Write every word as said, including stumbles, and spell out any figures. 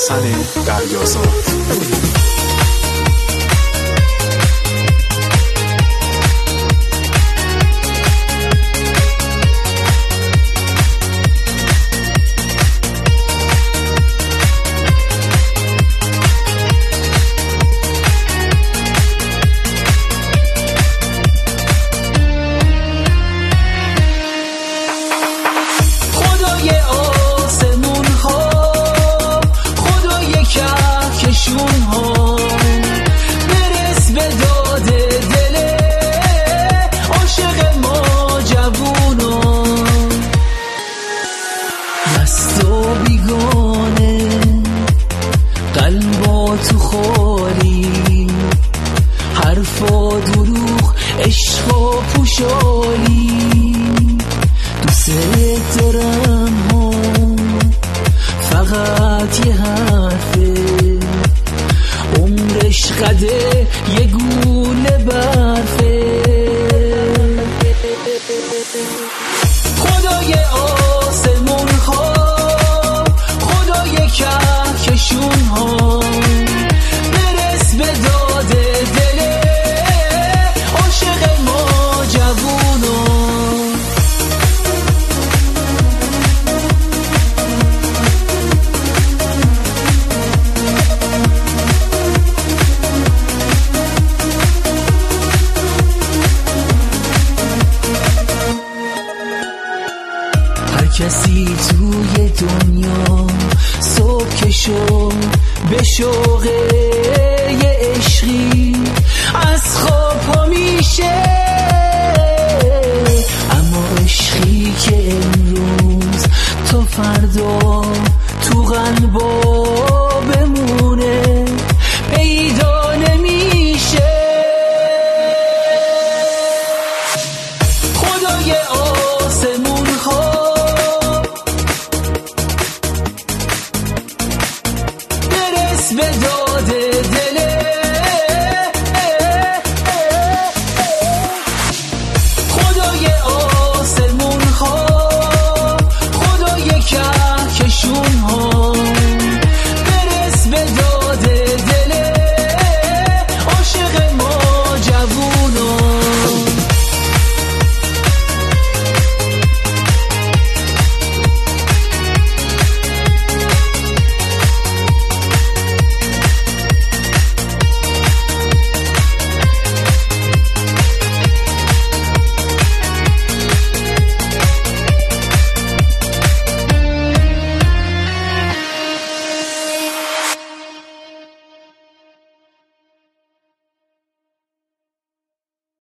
حسن دریازاد. تو خالی حرفا دروغ عشق و پوشالی دوست دارم ها فقط یه حرفه عمرش قده یه گوله برفه خدای آسمون ها خدای کهکشون ها برس به داد دل عاشق ما جوونا هر کسی توی دنیا صبح که شد به شوق یه عشقی از خواب پا میشه اما عشقی که امروز تا فردا تو قلبا بمونه پیدا نمیشه خدای آسمون ها به داد دل خدای آسمون ها خدای کهکشون ها برس به داد